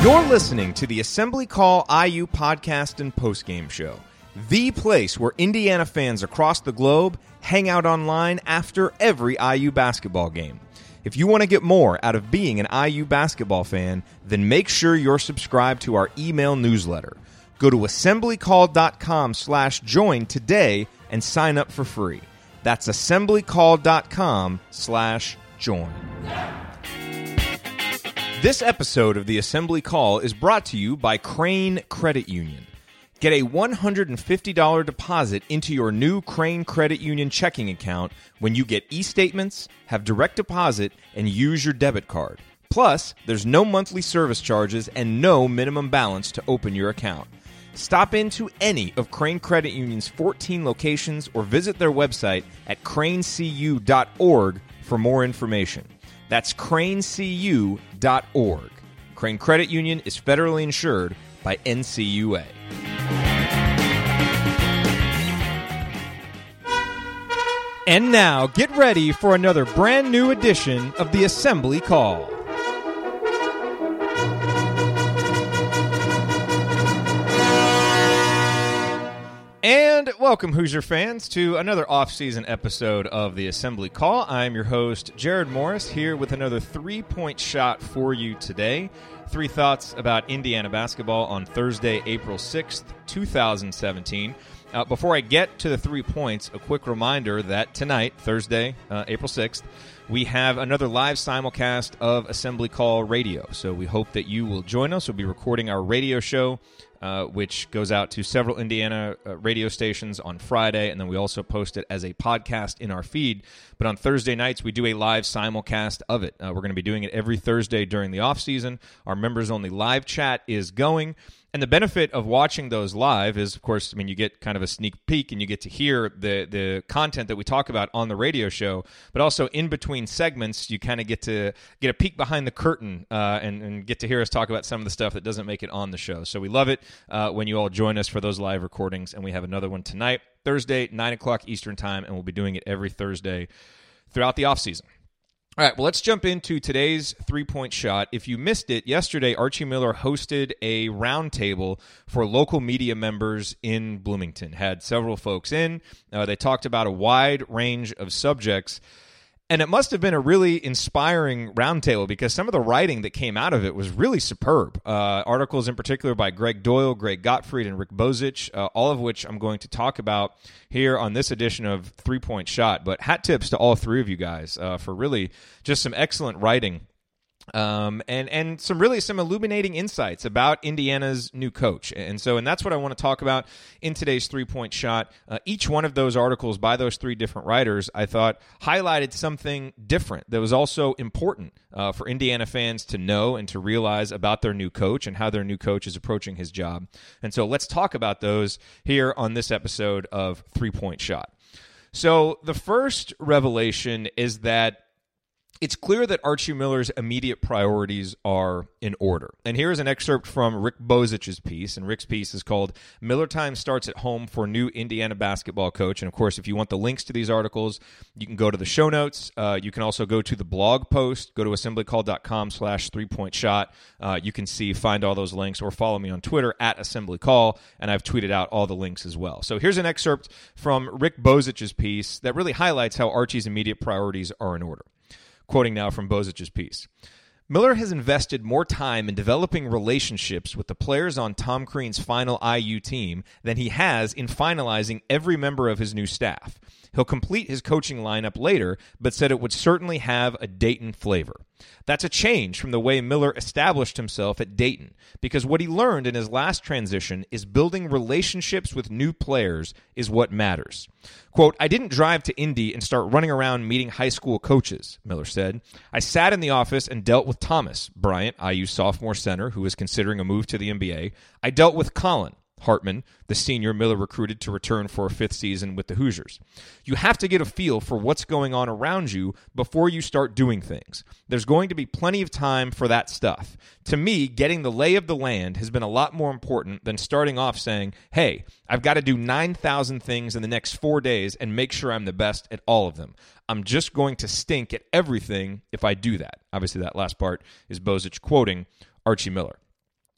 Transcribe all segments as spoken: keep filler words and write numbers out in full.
You're listening to the Assembly Call I U podcast and postgame show, the place where Indiana fans across the globe hang out online after every I U basketball game. If you want to get more out of being an I U basketball fan, then make sure you're subscribed to our email newsletter. Go to assemblycall.com slash join today and sign up for free. That's assemblycall.com slash join. This episode of the Assembly Call is brought to you by Crane Credit Union. Get a one hundred fifty dollars deposit into your new Crane Credit Union checking account when you get e-statements, have direct deposit, and use your debit card. Plus, there's no monthly service charges and no minimum balance to open your account. Stop into any of Crane Credit Union's fourteen locations or visit their website at crane c u dot org for more information. That's crane c u dot org. Crane Credit Union is federally insured by N C U A. And now, get ready for another brand new edition of the Assembly Call. And welcome, Hoosier fans, to another off-season episode of the Assembly Call. I'm your host, Jared Morris, here with another three-point shot for you today. Three thoughts about Indiana basketball on Thursday, April sixth, twenty seventeen. Uh, before I get to the three points, a quick reminder that tonight, Thursday, uh, April sixth, we have another live simulcast of Assembly Call Radio. So we hope that you will join us. We'll be recording our radio show, uh, which goes out to several Indiana uh, radio stations on Friday, and then we also post it as a podcast in our feed. But on Thursday nights, we do a live simulcast of it. Uh, we're going to be doing it every Thursday during the off-season. Our members-only live chat is going. And the benefit of watching those live is, of course, I mean, you get kind of a sneak peek and you get to hear the the content that we talk about on the radio show, but also in between segments, you kind of get to get a peek behind the curtain uh, and, and get to hear us talk about some of the stuff that doesn't make it on the show. So we love it uh, when you all join us for those live recordings, and we have another one tonight, Thursday, nine o'clock Eastern Time, and we'll be doing it every Thursday throughout the offseason. All right, well, let's jump into today's three-point shot. If you missed it, yesterday Archie Miller hosted a roundtable for local media members in Bloomington. Had several folks in. Uh, they talked about a wide range of subjects. And it must have been a really inspiring roundtable because some of the writing that came out of it was really superb. Uh, articles in particular by Greg Doyle, Greg Gottfried, and Rick Bozich, uh, all of which I'm going to talk about here on this edition of Three Point Shot. But hat tips to all three of you guys uh, for really just some excellent writing. Um, and, and some really some illuminating insights about Indiana's new coach. And so, and that's what I want to talk about in today's three-point shot. Uh, each one of those articles by those three different writers, I thought, highlighted something different that was also important uh, for Indiana fans to know and to realize about their new coach and how their new coach is approaching his job. And so let's talk about those here on this episode of Three-Point Shot. So the first revelation is that it's clear that Archie Miller's immediate priorities are in order. And here is an excerpt from Rick Bozich's piece, and Rick's piece is called Miller Time Starts at Home for New Indiana Basketball Coach. And of course, if you want the links to these articles, you can go to the show notes. Uh, you can also go to the blog post, go to assemblycall.com slash three-point shot. Uh, you can see, find all those links, or follow me on Twitter at assemblycall, and I've tweeted out all the links as well. So here's an excerpt from Rick Bozich's piece that really highlights how Archie's immediate priorities are in order. Quoting now from Bozich's piece. Miller has invested more time in developing relationships with the players on Tom Crean's final I U team than he has in finalizing every member of his new staff. He'll complete his coaching lineup later, but said it would certainly have a Dayton flavor. That's a change from the way Miller established himself at Dayton, because what he learned in his last transition is building relationships with new players is what matters. Quote, I didn't drive to Indy and start running around meeting high school coaches, Miller said. I sat in the office and dealt with Thomas Bryant, I U sophomore center, who was considering a move to the N B A. I dealt with Colin Hartman, the senior Miller recruited to return for a fifth season with the Hoosiers. You have to get a feel for what's going on around you before you start doing things. There's going to be plenty of time for that stuff. To me, getting the lay of the land has been a lot more important than starting off saying, hey, I've got to do nine thousand things in the next four days and make sure I'm the best at all of them. I'm just going to stink at everything if I do that. Obviously, that last part is Bozich quoting Archie Miller.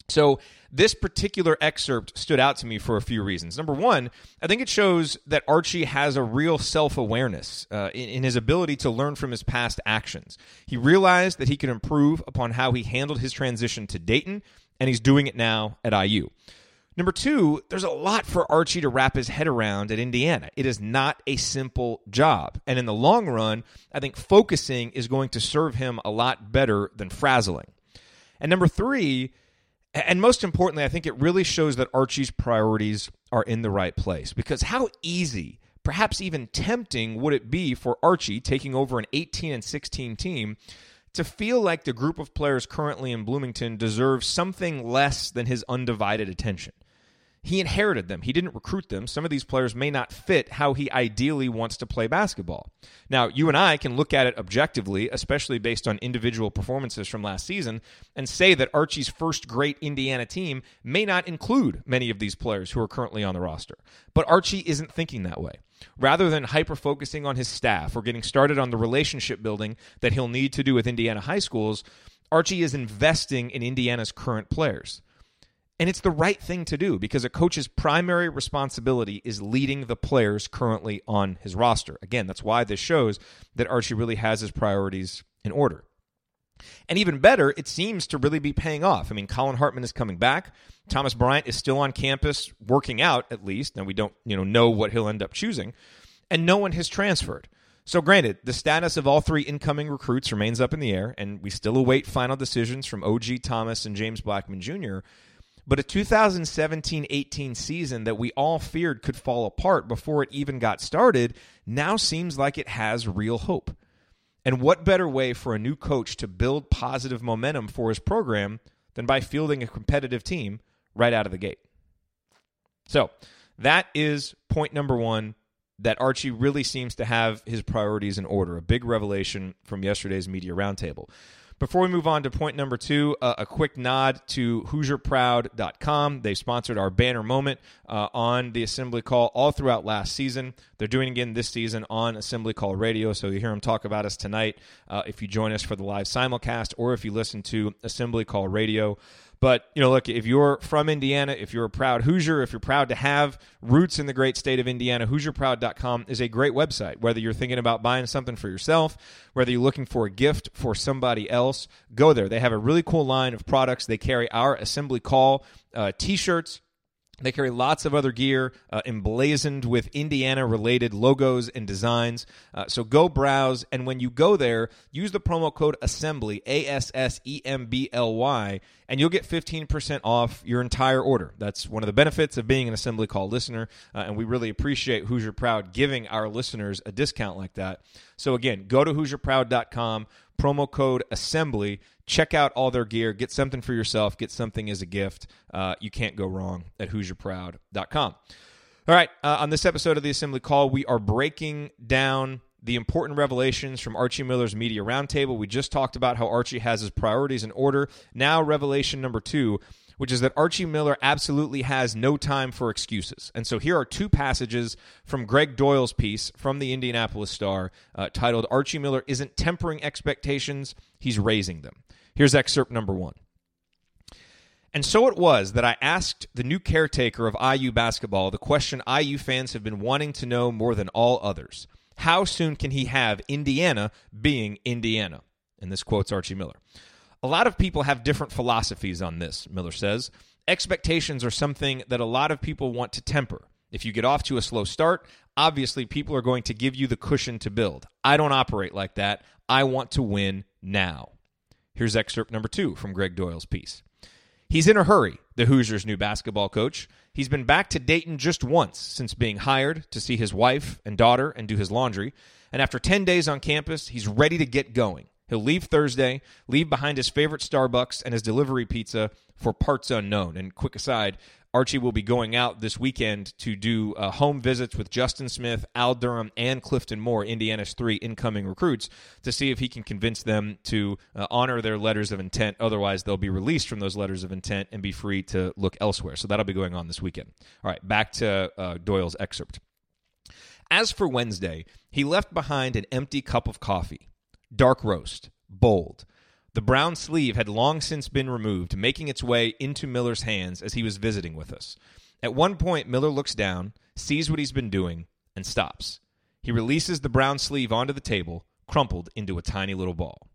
So this particular excerpt stood out to me for a few reasons. Number one, I think it shows that Archie has a real self-awareness uh, in, in his ability to learn from his past actions. He realized that he could improve upon how he handled his transition to Dayton, and he's doing it now at I U. Number two, there's a lot for Archie to wrap his head around at Indiana. It is not a simple job. And in the long run, I think focusing is going to serve him a lot better than frazzling. And number three, and most importantly, I think it really shows that Archie's priorities are in the right place. Because how easy, perhaps even tempting, would it be for Archie, taking over an eighteen and sixteen team, to feel like the group of players currently in Bloomington deserves something less than his undivided attention? He inherited them. He didn't recruit them. Some of these players may not fit how he ideally wants to play basketball. Now, you and I can look at it objectively, especially based on individual performances from last season, and say that Archie's first great Indiana team may not include many of these players who are currently on the roster. But Archie isn't thinking that way. Rather than hyper-focusing on his staff or getting started on the relationship building that he'll need to do with Indiana high schools, Archie is investing in Indiana's current players. And it's the right thing to do because a coach's primary responsibility is leading the players currently on his roster. Again, that's why this shows that Archie really has his priorities in order. And even better, it seems to really be paying off. I mean, Colin Hartman is coming back. Thomas Bryant is still on campus working out, at least. And we don't you know, know what he'll end up choosing. And no one has transferred. So granted, the status of all three incoming recruits remains up in the air, and we still await final decisions from O G Thomas and James Blackman Junior But a two thousand seventeen eighteen season that we all feared could fall apart before it even got started now seems like it has real hope. And what better way for a new coach to build positive momentum for his program than by fielding a competitive team right out of the gate? So that is point number one, that Archie really seems to have his priorities in order. A big revelation from yesterday's media roundtable. Before we move on to point number two, uh, a quick nod to Hoosier Proud dot com. They sponsored our banner moment uh, on the Assembly Call all throughout last season. They're doing it again this season on Assembly Call Radio, so you hear them talk about us tonight uh, if you join us for the live simulcast or if you listen to Assembly Call Radio. But, you know, look, if you're from Indiana, if you're a proud Hoosier, if you're proud to have roots in the great state of Indiana, Hoosier Proud dot com is a great website. Whether you're thinking about buying something for yourself, whether you're looking for a gift for somebody else, go there. They have a really cool line of products. They carry our Assembly Call uh, t-shirts. They carry lots of other gear uh, emblazoned with Indiana-related logos and designs. Uh, so go browse, and when you go there, use the promo code ASSEMBLY, A S S E M B L Y, and you'll get fifteen percent off your entire order. That's one of the benefits of being an Assembly Call listener, uh, and we really appreciate Hoosier Proud giving our listeners a discount like that. So again, go to Hoosier Proud dot com, promo code ASSEMBLY, check out all their gear, get something for yourself, get something as a gift. Uh, you can't go wrong at Hoosier Proud dot com. All right, uh, on this episode of the Assembly Call, we are breaking down the important revelations from Archie Miller's Media Roundtable. We just talked about how Archie has his priorities in order. Now, revelation number two, which is that Archie Miller absolutely has no time for excuses. And so here are two passages from Greg Doyle's piece from the Indianapolis Star uh, titled, Archie Miller Isn't Tempering Expectations, He's Raising Them. Here's excerpt number one. And so it was that I asked the new caretaker of I U basketball the question I U fans have been wanting to know more than all others. How soon can he have Indiana being Indiana? And this quotes Archie Miller. A lot of people have different philosophies on this, Miller says. Expectations are something that a lot of people want to temper. If you get off to a slow start, obviously people are going to give you the cushion to build. I don't operate like that. I want to win now. Here's excerpt number two from Greg Doyle's piece. He's in a hurry, the Hoosiers' new basketball coach. He's been back to Dayton just once since being hired to see his wife and daughter and do his laundry. And after ten days on campus, he's ready to get going. He'll leave Thursday, leave behind his favorite Starbucks and his delivery pizza for parts unknown. And quick aside, Archie will be going out this weekend to do uh, home visits with Justin Smith, Al Durham, and Clifton Moore, Indiana's three incoming recruits, to see if he can convince them to uh, honor their letters of intent. Otherwise, they'll be released from those letters of intent and be free to look elsewhere. So that'll be going on this weekend. All right, back to uh, Doyle's excerpt. As for Wednesday, he left behind an empty cup of coffee. Dark roast, bold. The brown sleeve had long since been removed, making its way into Miller's hands as he was visiting with us. At one point, Miller looks down, sees what he's been doing, and stops. He releases the brown sleeve onto the table, crumpled into a tiny little ball.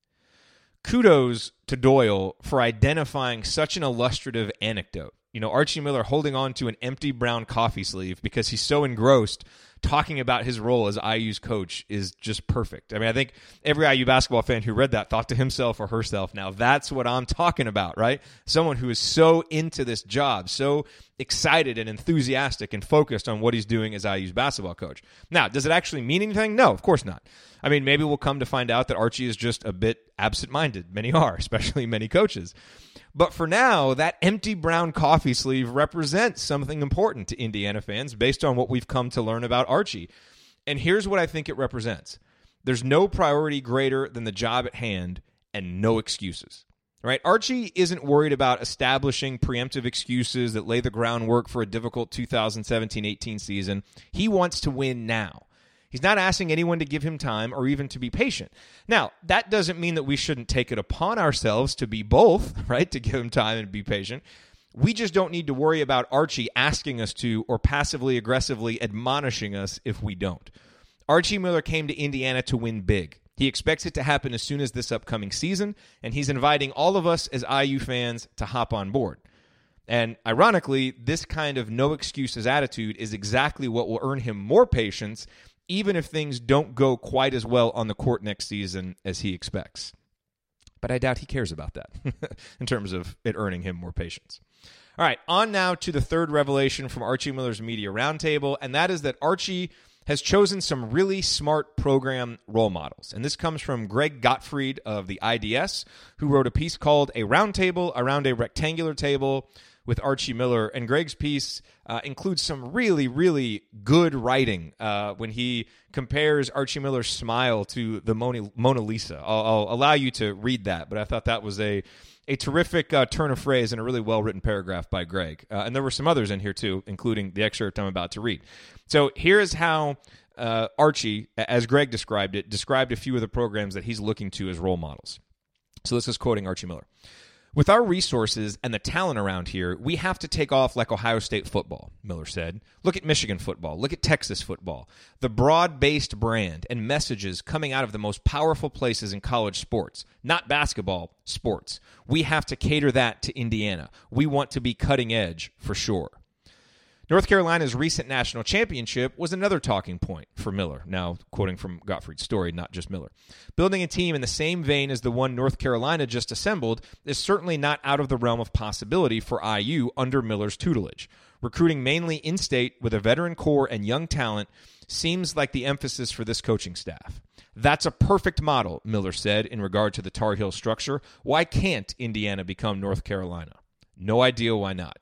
Kudos to Doyle for identifying such an illustrative anecdote. You know, Archie Miller holding on to an empty brown coffee sleeve because he's so engrossed talking about his role as I U's coach is just perfect. I mean, I think every I U basketball fan who read that thought to himself or herself, now that's what I'm talking about, right? Someone who is so into this job, so excited and enthusiastic and focused on what he's doing as I U's basketball coach. Now, does it actually mean anything? No, of course not. I mean, maybe we'll come to find out that Archie is just a bit absent-minded. Many are, especially many coaches. But for now, that empty brown coffee sleeve represents something important to Indiana fans based on what we've come to learn about Archie. And here's what I think it represents. There's no priority greater than the job at hand and no excuses. Right? Archie isn't worried about establishing preemptive excuses that lay the groundwork for a difficult two thousand seventeen eighteen season. He wants to win now. He's not asking anyone to give him time or even to be patient. Now, that doesn't mean that we shouldn't take it upon ourselves to be both, right? To give him time and be patient. We just don't need to worry about Archie asking us to or passively aggressively admonishing us if we don't. Archie Miller came to Indiana to win big. He expects it to happen as soon as this upcoming season, and he's inviting all of us as I U fans to hop on board. And ironically, this kind of no excuses attitude is exactly what will earn him more patience, even if things don't go quite as well on the court next season as he expects. But I doubt he cares about that in terms of it earning him more patience. All right, on now to the third revelation from Archie Miller's Media Roundtable, and that is that Archie has chosen some really smart program role models. And this comes from Greg Gottfried of the I D S, who wrote a piece called A Roundtable Around a Rectangular Table with Archie Miller. And Greg's piece uh, includes some really, really good writing uh, when he compares Archie Miller's smile to the Mona, Mona Lisa. I'll, I'll allow you to read that, but I thought that was a, a terrific uh, turn of phrase and a really well-written paragraph by Greg. Uh, and there were some others in here, too, including the excerpt I'm about to read. So here is how uh, Archie, as Greg described it, described a few of the programs that he's looking to as role models. So this is quoting Archie Miller. With our resources and the talent around here, we have to take off like Ohio State football, Miller said. Look at Michigan football. Look at Texas football. The broad-based brand and messages coming out of the most powerful places in college sports. Not basketball, sports. We have to cater that to Indiana. We want to be cutting edge for sure. North Carolina's recent national championship was another talking point for Miller. Now, quoting from Gottfried's story, not just Miller. Building a team in the same vein as the one North Carolina just assembled is certainly not out of the realm of possibility for I U under Miller's tutelage. Recruiting mainly in-state with a veteran core and young talent seems like the emphasis for this coaching staff. That's a perfect model, Miller said, in regard to the Tar Heel structure. Why can't Indiana become North Carolina? No idea why not.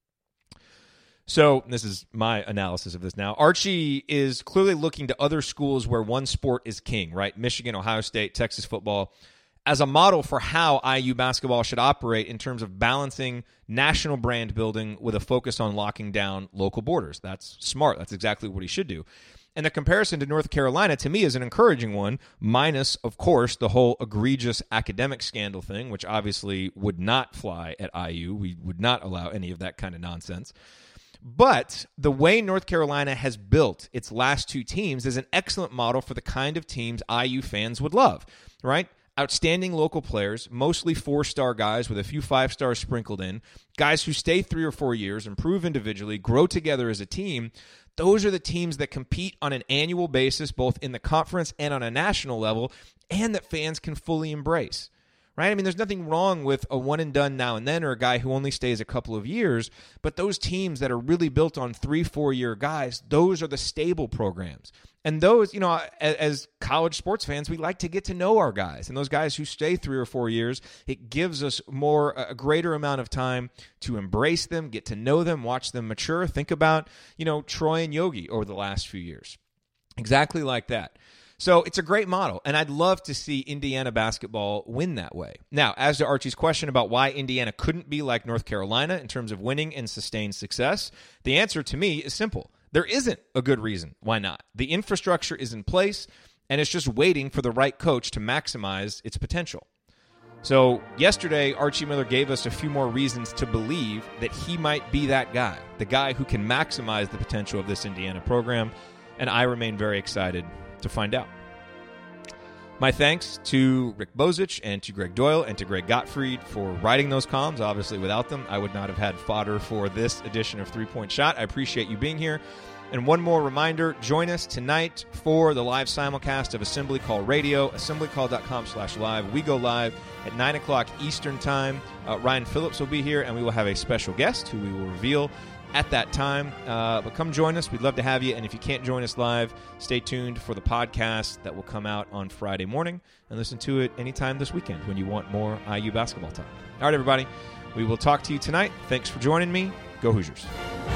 So this is my analysis of this now. Archie is clearly looking to other schools where one sport is king, right? Michigan, Ohio State, Texas football, as a model for how I U basketball should operate in terms of balancing national brand building with a focus on locking down local borders. That's smart. That's exactly what he should do. And the comparison to North Carolina, to me, is an encouraging one, minus, of course, the whole egregious academic scandal thing, which obviously would not fly at I U. We would not allow any of that kind of nonsense. But the way North Carolina has built its last two teams is an excellent model for the kind of teams I U fans would love, right? Outstanding local players, mostly four-star guys with a few five-stars sprinkled in, guys who stay three or four years, improve individually, grow together as a team. Those are the teams that compete on an annual basis, both in the conference and on a national level, and that fans can fully embrace. Right? I mean, there's nothing wrong with a one-and-done now and then or a guy who only stays a couple of years, but those teams that are really built on three, four-year guys, those are the stable programs. And those, you know, as, as college sports fans, we like to get to know our guys. And those guys who stay three or four years, it gives us more, a greater amount of time to embrace them, get to know them, watch them mature. Think about, you know, Troy and Yogi over the last few years. Exactly like that. So it's a great model, and I'd love to see Indiana basketball win that way. Now, as to Archie's question about why Indiana couldn't be like North Carolina in terms of winning and sustained success, the answer to me is simple. There isn't a good reason why not. The infrastructure is in place, and it's just waiting for the right coach to maximize its potential. So yesterday, Archie Miller gave us a few more reasons to believe that he might be that guy, the guy who can maximize the potential of this Indiana program, and I remain very excited to find out. My thanks to Rick Bozich and to Greg Doyle and to Greg Gottfried for writing those columns. Obviously, without them, I would not have had fodder for this edition of Three Point Shot. I appreciate you being here. And one more reminder, join us tonight for the live simulcast of Assembly Call Radio, assembly call dot com slash live. We go live at nine o'clock Eastern Time. Uh, Ryan Phillips will be here, and we will have a special guest who we will reveal at that time. Uh, but come join us. We'd love to have you. And if you can't join us live, stay tuned for the podcast that will come out on Friday morning, and listen to it anytime this weekend when you want more I U basketball time. All right, everybody. We will talk to you tonight. Thanks for joining me. Go Hoosiers.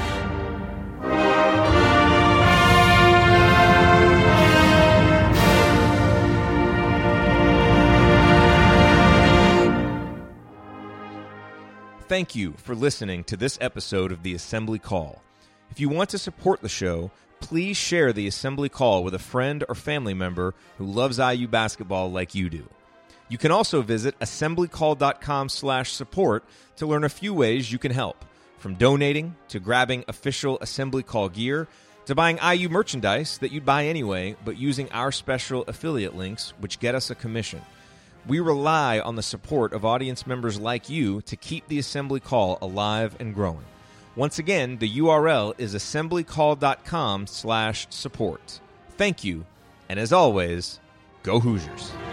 Thank you for listening to this episode of the Assembly Call. If you want to support the show, please share the Assembly Call with a friend or family member who loves I U basketball like you do. You can also visit assembly call dot com slash support to learn a few ways you can help, from donating to grabbing official Assembly Call gear to buying I U merchandise that you'd buy anyway, but using our special affiliate links, which get us a commission. We rely on the support of audience members like you to keep the Assembly Call alive and growing. Once again, the U R L is assembly call dot com slash support. Thank you, and as always, go Hoosiers.